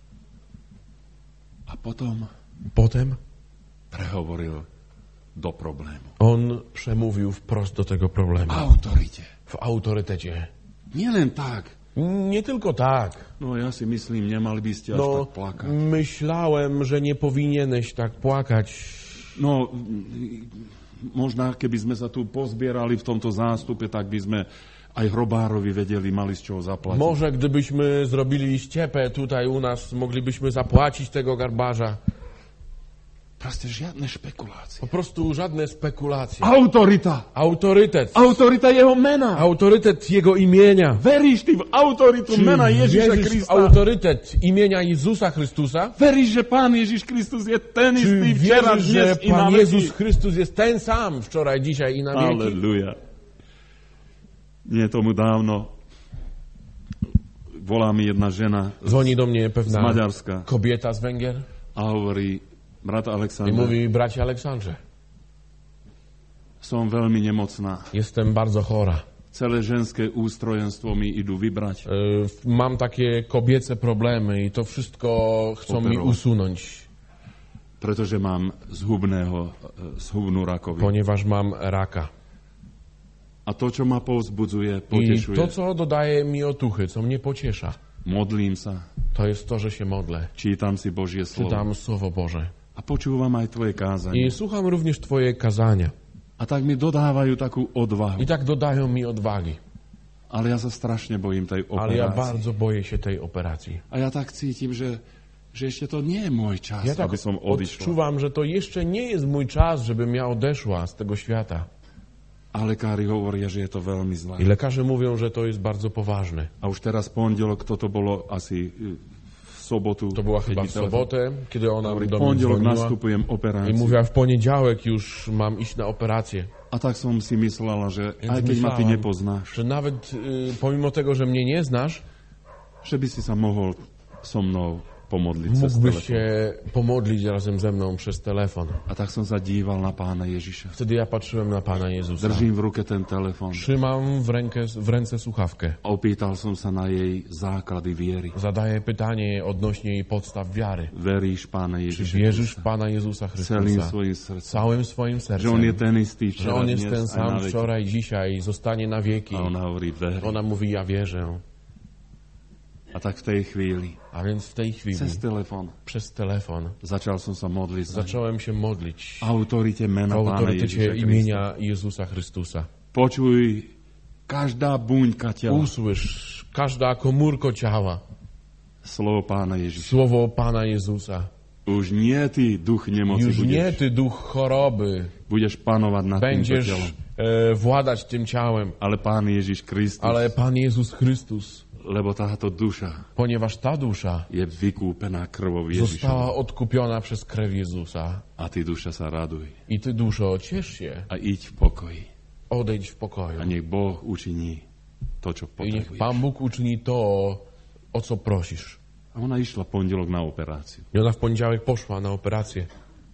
A potom Potem prehovoril do problému. on przemówił wprost do tego problemu. Autorite. W autorytecie. Nie len tak. Nie tylko tak. No ja si myslím, nemali by ste až No, tak plakať. myślałem, że nie powinieneś tak płakać. No, možná, keby sme sa tu pozbierali v tomto zástupe, tak by sme aj hrobárovi vedeli, mali z čoho zaplatić. Może gdybyśmy zrobili ściepę tutaj u nas, moglibyśmy zapłacić tego garbarza. Proste žiadne špekulácie. Po prostu żadne spekulacje. Autorita. Autorytet. Autorita jeho mena. Autorytet jego imienia. Veríš ty v autoritu mena Ježíša Wierzysz w Krista? autorytet imienia Jezusa Chrystusa? Veríš, že Pán Ježiš Kristus je ten Czy istý včera, wierzysz, dnes że i na Pan veky? Jezus Chrystus jest ten sam wczoraj, dzisiaj i na wieki? Aleluja. Nie tomu dávno volá mi jedna žena Dzwoni do mnie z pewna Maďarska kobieta z Węgier a hovorí, brat i Aleksandr, mówi: bracie Aleksandrze, som veľmi nemocná. jestem bardzo chora. Celé ženské ústrojenstvo mi idú vybrať. Mam takie kobiece problemy i to wszystko chcą mi Operować. usunąć, Pretože mám zhubnú rakovinu. ponieważ mam raka. A to, čo ma povzbudzuje, I potešuje. to, co dodaje mi otuchy, co mnie pociesza, Modlím sa, to jest to, że się modlę. čítam si Božie slovo. Czytam Słowo Boże. A počúvam aj tvoje kázanie. I słucham również Twoje kazania. A tak mi dodávajú takú odvahu. I tak dodają mi odwagi. Ale ja sa strašne bojím tej Ale ja operácie. bardzo boję się tej operacji. A ja tak cítim, že ešte to nie je môj čas, Ja tak aby som odišla. odczuwam, że to jeszcze nie jest mój czas, żebym ja odeszła z tego świata. A lekári hovoria, že je to veľmi zlé. I lekarze mówią, że to jest bardzo poważne. A už teraz pondelok, to bolo asi w sobotu. To była chyba keď w mi telefon- sobotę, kiedy ona Hovorí, do mnie pondelok dzwoniła nastupujem i operáciu. mówiła: w poniedziałek już mam iść na operację. A tak som si myslela, že Więc aj keď ma ty myślałam, nepoznáš, że nawet pomimo tego, że mnie nie znasz, že by si sa mohol so mnou pomodliť cez mógłbyś telefon. się pomodlić razem ze mną przez telefon. A tak som sa díval na Pána Ježiša. Wtedy ja patrzyłem na Pana Jezusa. Držím v ruke ten telefon. Trzymam w ręce słuchawkę. A opýtal som sa na jej základy viery. Zadaję pytanie odnośnie jej podstaw wiary. Veríš Pána Czy Ježiša wierzysz w Pana Jezusa celým Chrystusa svojim srdcom? całym swoim Že on je sercem? ten istý Że včera, On jest dnes ten aj na sam veky. wczoraj, dzisiaj, zostanie na wieki. A ona hovorí, ver. Ona mówi: ja wierzę. A tak v tej chvíli, A więc w tej chwili cez telefon, przez telefon začal som sa modliť za zacząłem się modlić autorite w mena Pána autorytecie Ježiša Krista. imienia Jezusa Chrystusa. Počuj, každá buňka tela, Usłysz, każda komórko ciała, slovo Pána Ježiša. słowo Pana Jezusa. Už nie ty, duch nemoci, Już nie budeš, ty, duch choroby, budeš panovať nad týmto będziesz telom. władać tym ciałem, Ale Pán Ježiš Kristus, ale Pan Jezus Chrystus, lebo táto duša ponieważ ta dusza je vykúpená krvou Ježiša. została odkupiona przez krew Jezusa. A ty, duša, sa raduj. I ty, duszo, ciesz się, A idź v pokoji. odejdź w pokoju. A nech Boh učiní to, čo I niech potrebuješ. Pan Bóg uczyni to, o co prosisz. A ona išla v pondelok na operáciu. I ona w poniedziałek poszła na operację.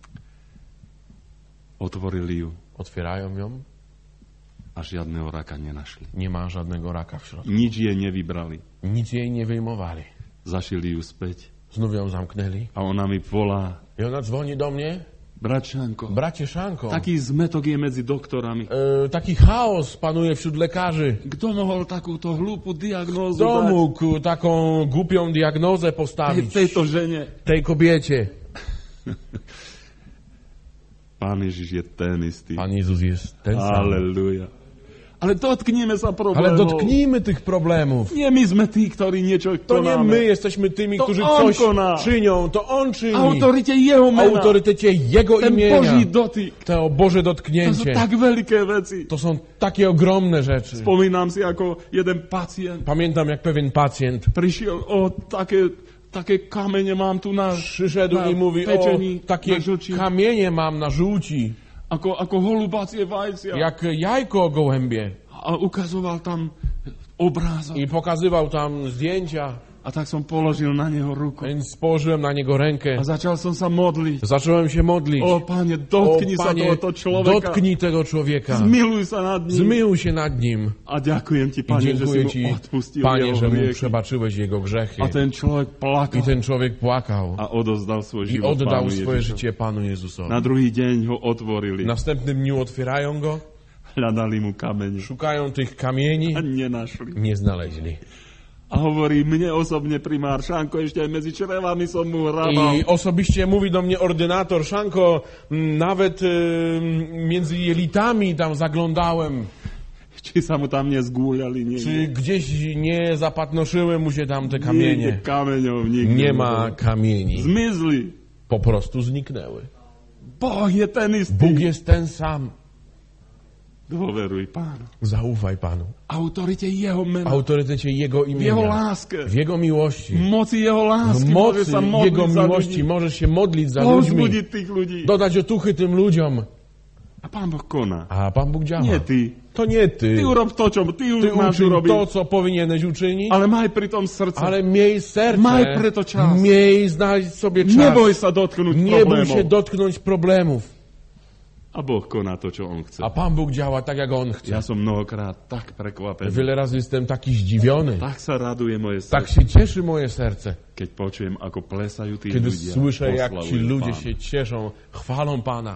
Otvorili ju Otwierają ją, a žiadneho raka nenašli. nie ma żadnego raka w środku. Nič jej nevybrali. Nic jej nie wyjmowali. Zašili ju späť. Znów ją zamknęli. A ona mi volá, I ona dzwoni do mnie: bračanko, bracie Szanko, taký zmetok je medzi doktorami. taki chaos panuje wśród lekarzy. Kto mohol takúto hlúpu diagnózu Kto dať mógł taką głupią diagnozę postawić tejto žene? tej kobiecie? Pán Ježiš je ten istý. Pan Jezus jest ten sam. Aleluja. Ale dotknijmy sa Ale problémov. dotknijmy tych problemów. Nie my sme tí, ktorí niečo To nie konáme. my jesteśmy tymi, To którzy on coś koná. czynią. To On czyni. Autorite jeho W mena. autorytecie Jego Ten imienia. Boží dotyk. To Boże To sú dotknięcie. tak veľké veci. To są takie ogromne rzeczy. Spomínam si, ako jeden pacient Pamiętam, jak pewien pacjent prišiel, také kamene mám tu na przyszedł na i mówi: pečení, o, takie na žlči, kamienie mam na żółci, ako holubácie vajcia. jak jajko gołębie. A ukazoval tam obrázok. I pokazywał tam zdjęcia, A tak som položil na neho ruku. więc położyłem na niego rękę. A začal som sa modliť. Zacząłem się modlić. O, Pane, O, dotkni sa Panie, tohoto človeka. dotknij tego człowieka. Zmiluj sa nad ním. Zmiłuj się nad nim. A ďakujem ti, I Pane, že si dziękuję mu Ci, odpustil Panie, jeho że mu hriechy. przebaczyłeś jego grzechy. A ten človek plakal I ten człowiek płakał. a odozdal svoj I život oddał Pánu swoje Ježišovi. życie Panu Jezusowi. Na druhý deň ho otvorili. W następnym dniu otwierają go, Hľadali mu kamene szukają tych kamieni, a nenašli. nie znaleźli. A hovorí mne osobne primár Šanko, ešte aj medzi črevami som mu hrabal. I osobiście mówi do mnie ordynator Szanko, nawet między jelitami tam zaglądałem. Či sa mu tam nezgúľali niekde. Czy gdzieś nie zapadnoszyły mu się tam te kamienie? Kameňov nikde. Nie ma kamieni. Zmizli. Po prostu zniknęły. Boh je ten istý. Bóg jest ten sam. Dôveruj Pánu. Zaufaj Panu. Autorite Jeho mena. W autorytecie Jego V Jeho imienia. láske. W Jego miłości. V moci Jeho W lásky. Môžeš mocy sa modliť Jego za miłości ľudí. możesz się modlić za ludźmi. Povzbudiť tých ľudí. Dodać otuchy tym ludziom. A Pán Boh koná. A Pan Bóg działa. Nie ty. To nie ty. Ty urob to, čo ty máš Uczyń urobiť. to, co powinieneś uczynić, Ale maj pri tom srdce. ale miej serce. Maj preto čas. Miej znaleźć sobie czas. Neboj sa dotknúť Nie bój problémov. się dotknąć problemów. A Boh koná to, čo On chce. A Pan Bóg działa tak, jak On chce. Ja som mnohokrát tak prekvapený. Wiele razy jestem taki zdziwiony. Tak sa raduje moje Tak srdce, się cieszy moje serce, keď počujem, ako plesajú tí kiedy ľudia. słyszę, jak ci oslavujú ludzie Pána. się cieszą, chwalą Pana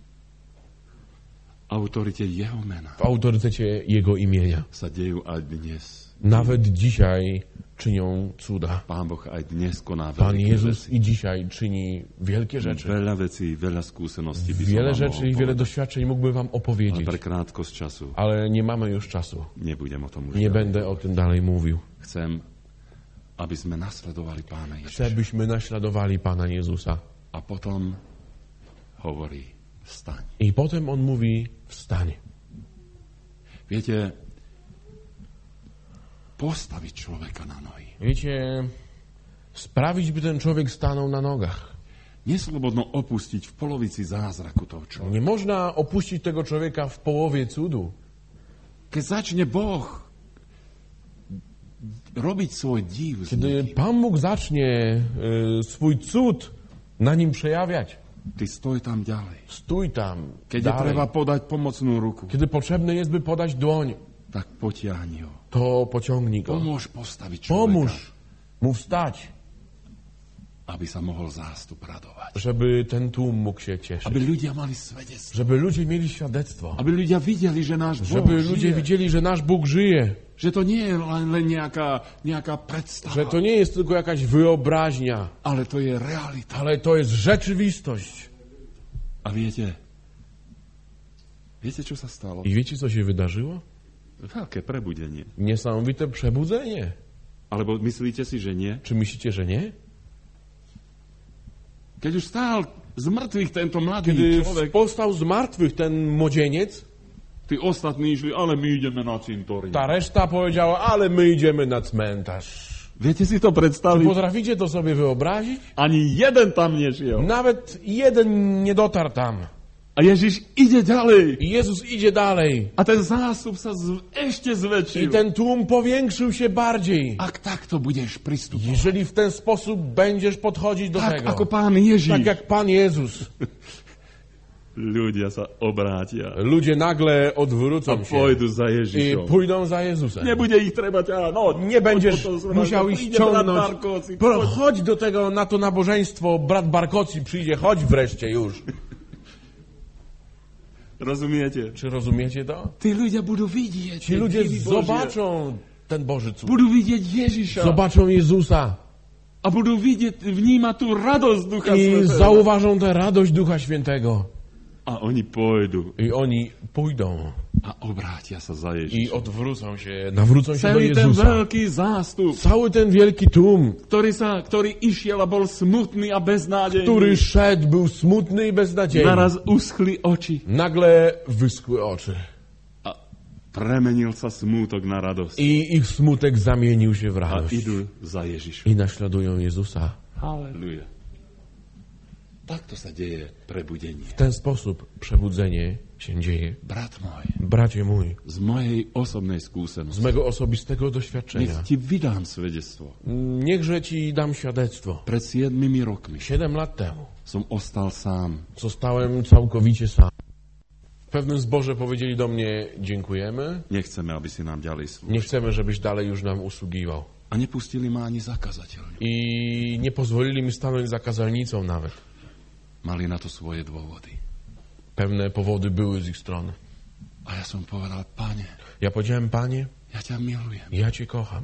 Autorite Jeho mena w autorytecie Jego imienia. sa dejú aj dnes. Nawet dzisiaj czynią cuda. Pán Boh aj dnes koná Pan veľké Jezus veci. i dzisiaj czyni wielkie rzeczy. Veľa vecí, veľa skúseností by som Wiele vám rzeczy mohol i wiele povedať. doświadczeń mógłbym wam Ale opowiedzieć, pre krátkosť času ale nie mamy już czasu. nebudem o tom už Nie ďalej. będę o tym dalej mówił. Chcem, aby sme nasledovali Pána Chcę, Ježiša. byśmy naśladowali Pana Jezusa. A potom hovorí, vstaň. I potem On mówi, wstań. Viete, postaviť človeka na nohy. Wiecie, sprawić, by ten człowiek stanął na nogach. Neslobodno opustiť v polovici zázraku toho človeka. Nie można opuścić tego człowieka w połowie cudu. Keď začne Boh robiť svoj div z Kiedy niekým, Pan Bóg zacznie swój cud na nim przejawiać, ty stoj tam ďalej. stój tam Keď je dalej. treba podať pomocnú ruku, Kiedy potrzebne jest, by podać dłoń, tak potiahni ho. to pociągnij go. Pomôž postaviť človeka, Pomóż mu wstać, aby sa mohol zástup radovať. żeby ten tłum mógł się cieszyć. Aby ľudia mali svedectvo. Żeby ludzie mieli świadectwo. Aby ľudia videli, že náš Boh Żeby ludzie žije. widzieli, że nasz Bóg żyje. Že to nie je len nejaká predstava, Że to nie jest tylko jakaś wyobraźnia, ale to je realita. ale to jest rzeczywistość. A viete, čo sa stalo? I wiecie, co się wydarzyło? Veľké prebudenie. Niesamowite przebudzenie. Alebo myslíte si, že nie? Czy myślicie, że nie? Keď už stál z mŕtvych tento mladý Kiedy človek, powstał z martwych ten młodzieniec, tí ostatní išli, ale my ideme na cintorín. ta reszta powiedziała, ale my idziemy na cmentarz. Viete si to Czy predstaviť? potraficie to sobie wyobrazić? Ani jeden tam nešiel. Nawet jeden nie dotarł tam. A Ježiš ide ďalej. I Jezus idzie dalej. A ten zástup sa ešte I zväčšil. ten tłum powiększył się bardziej. Ak takto budeš pristupovať, Jeżeli w ten sposób będziesz podchodzić do tak tego, ako Pán Ježiš, tak jak Pan Jezus, ľudia sa obrátia ludzie nagle a odwrócą się pôjdu za i Ježišom. pójdą za Jezusem. Nebude ich treba ťahať. No, Nie będziesz poď potom musiał zrovna, ich ide brat ściągnąć. Barkoci, poď. Chodź do tego, na to nabożeństwo, brat Barkoci przyjdzie, chodź wreszcie już. Rozumiete? Czy rozumiecie to? Tí ľudia budú vidieť. Ci ludzie divy Božie. zobaczą ten Boży cud. Budú vidieť Ježiša. Zobaczą Jezusa A budú vnímať tú radosť Ducha i Svätého. zauważą tę radość Ducha Świętego. A oni pôjdu I oni pójdą a obrátia sa za i Ježišom. odwrócą się, nawrócą się do Celý ten Jezusa. veľký zástup, Cały ten wielki tłum, ktorý išiel a bol smutný a beznádejný, który szedł, był smutny i beznadziejny. naraz uschli oči Nagle wyschły oczy a premenil sa smútok na radosť. i ich smutek zamienił się w A radość. idú za Ježišom. I naśladują Jezusa. Halleluja. Takto sa deje prebudenie. W ten sposób przebudzenie się dzieje. Brat môj, Bracie mój, z mojej osobnej z skúsenosti, mego osobistego doświadczenia, nech ti vydám svedectvo. niechże ci dam świadectwo. Pred 7 rokmi 7 lat temu som ostal sám. zostałem całkowicie sam. W pewnym zborze powiedzieli do mnie, dziękujemy, Nechceme, aby si nám ďalej slúžil. nie chcemy, żebyś dalej już nam usługiwał. A nepustili ma ani zakazateľňu. I nie pozwolili mi stanąć za kazalnicą nawet. Mali na to svoje dôvody. Pewne powody były z ich strony. A ja som povedal, Pane, Ja powiedziałem, Panie, ja ťa milujem. ja Cię kocham.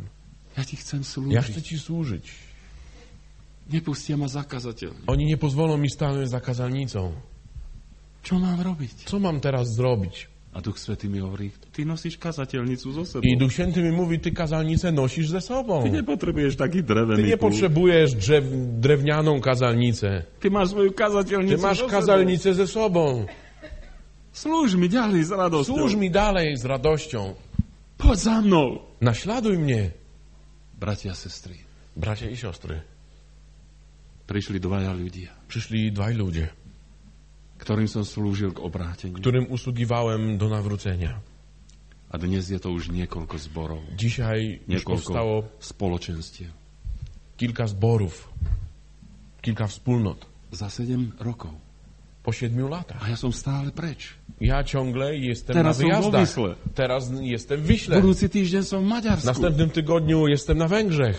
Ja Ti chcem slúžiť. Ja chcę Ci służyć. Nepustia ma za kazateľňu. Oni nie pozwolą mi stanąć za kazalnicą. Čo mám robiť? Co mam teraz zrobić? A Duch Svätý mi hovorí, ty nosíš kazateľnicu so sebou. I Duch Święty mi mówi, ty kazalnicę nosisz ze sobą. Ty nepotrebuješ taký drevený Ty nie pult. potrzebujesz drewnianą kazalnicę. Ty máš svoju kazatelnicu Ty masz so sebou. kazalnicę ze sobą. Slúž mi ďalej s radosťou. Służ mi dalej z radością. Poď za mnou. Naśladuj mnie. Bratia a sestry, Bracia i siostry, prišli dvaja ľudia, przyszli dwaj ludzie, ktorým som slúžil k obráteniu. którym usługiwałem do nawrócenia. A dnes je to už niekoľko zborov, Dzisiaj już powstało niekoľko spoločenstiev. kilka zborów, kilka wspólnot. Za 7 rokov. Po 7 latach. A ja som stále preč. Ja ciągle jestem Teraz na som vo wyjazdach. Wisle. Teraz jestem w Wiśle. Budúci týždeň som v W Maďarsku. następnym tygodniu jestem na Węgrzech.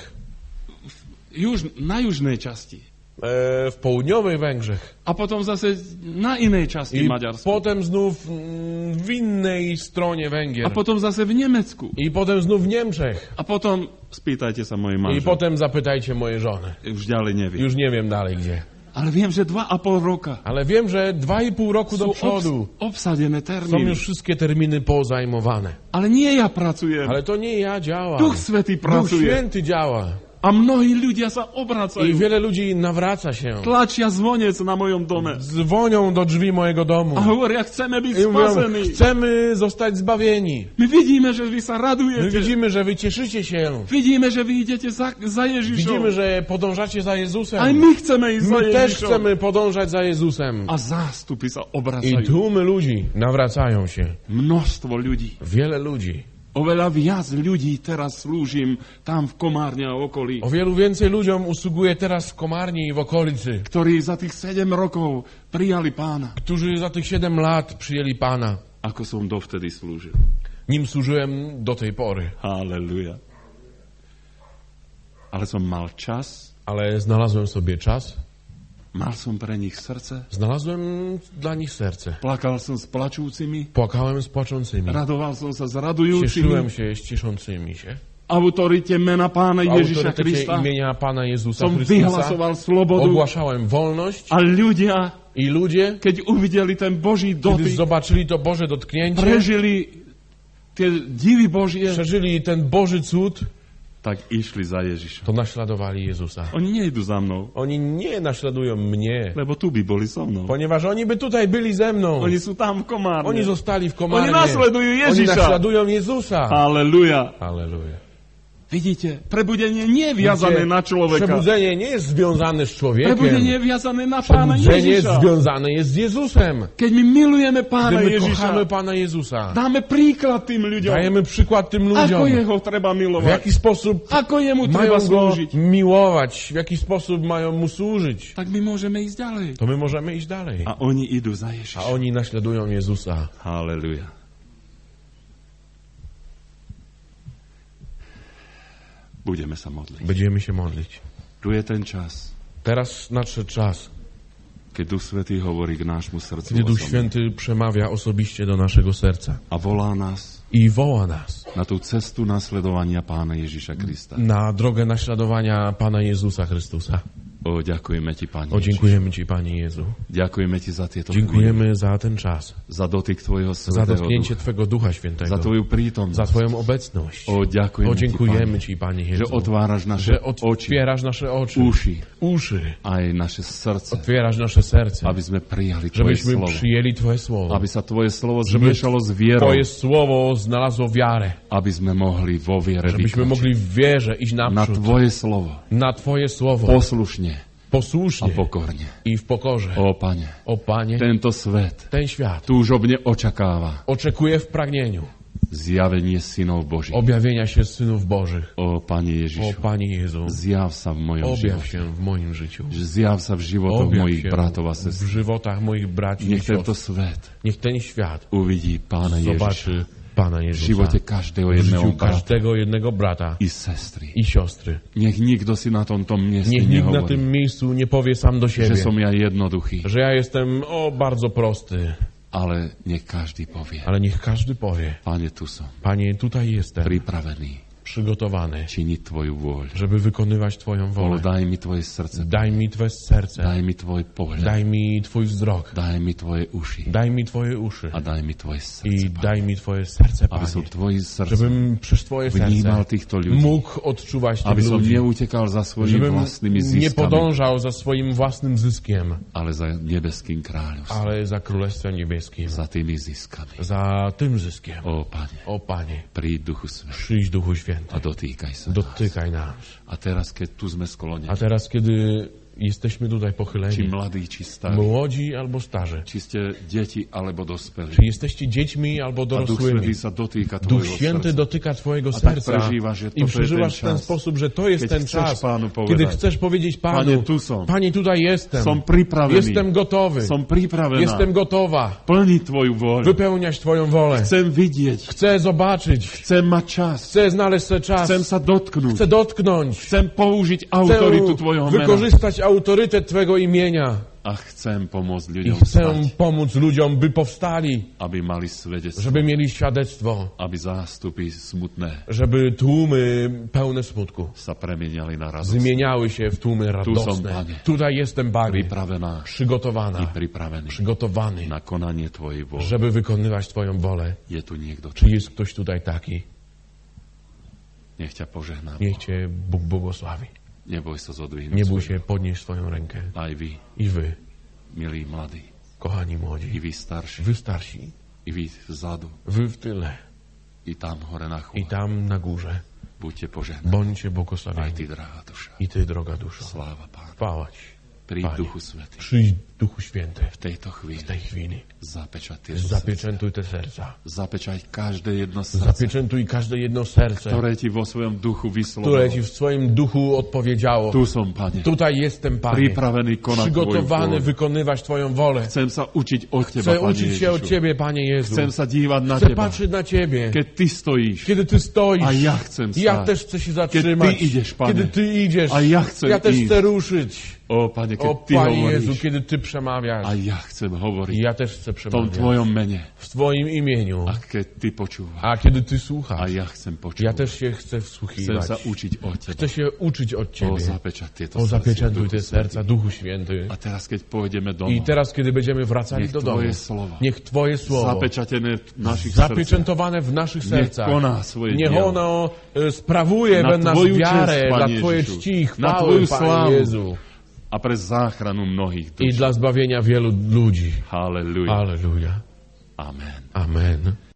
Na južnej časti. W południowej Węgrzech. A potom zase na inej časti I Maďarsku. potem znów w innej stronie Węgier. A potom zase v Nemecku. I potem znów w Niemczech. A potom, spýtajte sa mojej I manželky. potem zapytajcie moje żony. Už ďalej neviem. Już nie wiem dalej gdzie. Ale viem, že 2,5 roka Ale wiem, że 2,5 roku do sú przodu obsadené są termíny. już wszystkie terminy pozajmowane. Ale nie ja pracujem. Ale to nie ja działam. Duch Svätý Duch pracuje. Święty działa. A mnohí ľudia sa I obracajú. wiele ludzi nawraca się. Tlačia zvonec na mojom dome. Dzwonią do drzwi mojego domu. A hovoria, chceme byť I mówią, spasení. chcemy zostać zbawieni. My vidíme, že vy sa My radujete. widzimy, że wy cieszycie się. Vidíme, že vy idete za Ježišom. Widzimy, że podążacie za Jezusem. Aj my chceme ísť za My też Ježišom. chcemy podążać za Jezusem. A zástupy sa I obracajú. tłumy ludzi nawracają się. Množstvo ľudí. Wiele ludzi. Oveľa viac ľudí teraz slúžim tam v Komárne a okolí, O wielu więcej ludziom usługuje teraz w Komarni i w okolicy, ktorí za tých 7 rokov prijali Pána, którzy za tych 7 lat przyjęli Pana. ako som dovtedy slúžil. Nim służyłem do tej pory. Halleluja. Ale som mal čas, Ale znalazłem sobie czas, mal som pre nich srdce, znalazłem dla nich serce. plakal som s plačúcimi, Płakałem z płaczącymi. radoval som sa s radujúcimi, Cieszyłem się z cieszącymi się. a v autorite mena Pána W Ježiša autorytecie Krista imienia Pana Jezusa som Chrystusa vyhlasoval slobodu ogłaszałem wolność a ľudia, i ludzie, keď uvideli ten Boží kiedy dotyk, zobaczyli to Boże dotknięcie, prežili tie divy Božie, przeżyli ten Boży cud, tak išli za Ježišom. to naśladowali Jezusa. Oni nejdu za mnou, Oni nie naśladują mnie, lebo tu by boli so mnou. ponieważ oni by tutaj byli ze mną. Oni sú tam v Komárne. Oni zostali w Komarnie. Oni nasledujú Oni Ježiša. naśladują Jezusa. Halleluja. Halleluja. Vidíte, prebudenie nie je viazané na človeka. Przebudzenie nie jest związane z człowiekiem. Prebudenie je viazané na Pána Przebudzenie Ježiša. związane jest z Jezusem. Keď my milujeme Pána Gdy my Ježiša, kochamy Pana Jezusa, dáme príklad tým ľuďom, dajemy przykład tym ako ludziom, Jeho treba w milovať, jaki sposób ako Jemu treba mają Go slúžiť. miłować, w jaki sposób mają Mu służyć. Tak my môžeme ísť ďalej. To my możemy iść dalej. A oni idú za A Ježišom. oni naśladują Jezusa. Halleluja. Budeme sa modliť. Będziemy się modlić. Tu je ten čas, Teraz nadszedł czas, keď Duch Svätý hovorí k nášmu srdcu gdy Duch osobne Święty przemawia osobiście do naszego serca a volá nás i woła nas na tú cestu nasledovania Pána Ježiša Krista. na drogę naśladowania Pana Jezusa Chrystusa. O, ďakujeme Ti, Pane O, Ježiš. dziękujemy Ci, Panie Jezu. Ďakujeme Ti za tieto chvíle, Dziękujemy za ten czas, za dotyk Tvojho za Svätého dotknięcie Ducha, Twego Ducha za Świętego, Tvoju prítomnosť. za Twoją obecność. O, ďakujeme O, Ti, dziękujemy Pane, Ci, Panie že Jezu, otváraš naše że oči, otwierasz nasze oczy, uši, uszy, aj naše srdce, otwierasz nasze serce, aby sme prijali Tvoje żebyśmy slovo. przyjęli Twoje słowo, Aby sa Tvoje slovo Żeby zmiešalo s vierou, Twoje słowo znalazło wiarę, aby sme mohli vo viere żebyśmy vykročiť mogli w wierze iść na naprzód, Tvoje slovo, na Twoje słowo, poslušne a posłusznie pokorne. i w pokorze. O, Pane, O Panie, tento svet ten świat túžobne očakáva oczekuje w pragnieniu zjavenie synov Božích. objawienia się synów Bożych. O, Pane O Ježišu, Panie Jezu, zjav sa v mojom objaw živote. się w moim życiu. Zjav sa v životoch Objaw mojich się bratov a w sestier. żywotach moich braci i Nech tento siostr. svet Niech ten świat uvidí Pána Ježiša zobaczy Pana v Jezusa živote každého w jedného życiu brata każdego jednego brata i sestry. i siostry. Nech nikto si na tomto mieste Niech nikt na nehovorí, tym miejscu nie powie sam do že siebie, som ja jednoduchý, że ja jestem bardzo prosty, ale nech každý povie, ale niech każdy powie: Pane, tu som, Panie, tutaj jestem, pripravený przygotowany, činiť Tvoju vôľu. żeby wykonywać Twoją wolę. Daj mi Tvoje srdce. Daj mi Twoje serce. Daj mi Tvoj pohľad. Daj mi Twój wzrok. Daj mi Tvoje uši. Daj mi Twoje uszy. A daj mi Tvoje srdce. I daj mi Twoje serce, Aby som Panie. Tvoje srdce Żebym przez Twoje vnímal serce týchto ľudí. mógł odczuwać Aby tych som ludzi. neutekal za svojimi Żebym vlastnými nie ziskami, podążał za swoim własnym zyskiem, ale za nebeským kráľovstvom. ale za Królestwem Niebieskim. Za tými ziskami. Za tym zyskiem. O, Pane, O Panie, príď Duchu Svätý przyjdź Duchu Święty. a dotýkaj sa nás. Dotykaj nas. A teraz, keď tu sme sklonení, A teraz, kiedy jesteśmy tutaj či pochyleni, mladí, či starí, młodzi albo starzy, či ste deti alebo dospelí, czy jesteście dziećmi albo a Duch dorosłymi, Svätý sa dotýka Duch tvojho Święty srdca. dotyka Twojego A tak serca przeżywasz, że i to jest przeżywasz w ten ten czas. sposób, że to jest Kiedy ten chcesz czas, Panu powiedzieć, kiedy chcesz powiedzieć Panu, Panie, tu som. Panie, tutaj jestem, Som pripravený, jestem gotowy, som pripravená jestem gotowa plniť Tvoju vôľu. wypełniać Twoją wolę. Chcem vidieť, Chcę zobaczyć, chcem mať čas, chcę znaleźć sobie czas, chcem sa dotknúť, chcę dotknąć, chcem použiť chcę autoritu Tvojho mena wykorzystać autorytet Twego imienia a chcem pomôcť i ľuďom chcę stať, pomóc ludziom, by powstali, aby mali svedectvo, żeby mieli świadectwo, aby zástupy smutné żeby tłumy pełne smutku sa premieniali na radosť. zmieniały się w tłumy są, radosne. Panie. Tutaj jestem, Panie, Pripravená i przygotowana, pripravený przygotowany, na konanie Tvojej vôle. żeby wykonywać Twoją wolę. Je tu niekto, Czy jest ktoś tutaj taki? nech ťa požehná. Niech Cię Bóg błogosławi. Neboj sa zodvihnúť. Nie bój się podnieść swoją rękę. Aj vy, I Wy, milí mladí, kochani i młodzi, vy starší, Wy starsi, i vy vzadu, Wy w tyle i tam hore na i chóle. tam na górze. Buďte požehnaní. Bądźcie Aj błogosławieni. ty, drahá duša. I Ty, droga duszo. Sláva Pánu. Chwała Ci. Príď Panie. Duchu Svätý. Przyjdź, Duchu Święty, V tejto w chvíli tej chwili. zapečať tieto srdce. Zapieczętuj te serca. Zapečať každé jedno srdce, Zapieczętuj każde jedno serce, ktoré ti vo svojom duchu które vyslovilo. Ci w swoim duchu odpowiedziało. Tu som, Pane, Tutaj jestem, Panie, pripravený konať Tvoju przygotowany vôľu. wykonywać Twoją wolę. Chcem sa učiť od Teba, Chcę Pane uczyć się od Ježišu. Ciebie, Panie Jezu. Chcem sa dívať na Chcę Teba, patrzeć na Ciebie, keď Ty stojíš. kiedy Ty stoisz. A ja chcem Ja stáť. też chcę się zatrzymać. Ty idziesz, Panie. Kiedy Ty idziesz. A ja chcę też iść. chcę ruszyć. O, Pane, keď O, Ty Panie hovoríš. Jezu, kiedy Ty przemawiasz. A ja chcem hovoriť Ja też chcę v tom przemawiać. Tvojom mene. W Twoim imieniu. A keď Ty počúvaš. A kiedy Ty A słuchasz. ja chcem počúvať. Ja też się chcę Chcem wsłuchiwać. sa učiť od Teba. Chcę się uczyć od O, Ciebie. zapečať tieto O, srdcia, zapieczętuj Duchu te Svätý. serca, Duchu Święty. A teraz, keď pôjdeme domov, I teraz, kiedy będziemy wracali niech do domu, Twoje słowa niech Twoje słowo zapečatené v našich srdciach, zapieczętowane w naszych niech sercach, koná svoje niech dielo. ono sprawuje Na we nas Twoją wiarę cześć, dla Panie Twojej Ježišu. czci, Na chwały, Twoją Panie sławu. Jezu. A pre záchranu mnohých I duší. dla zbawienia wielu ludzi. Halleluja. Halleluja. Amen. Amen.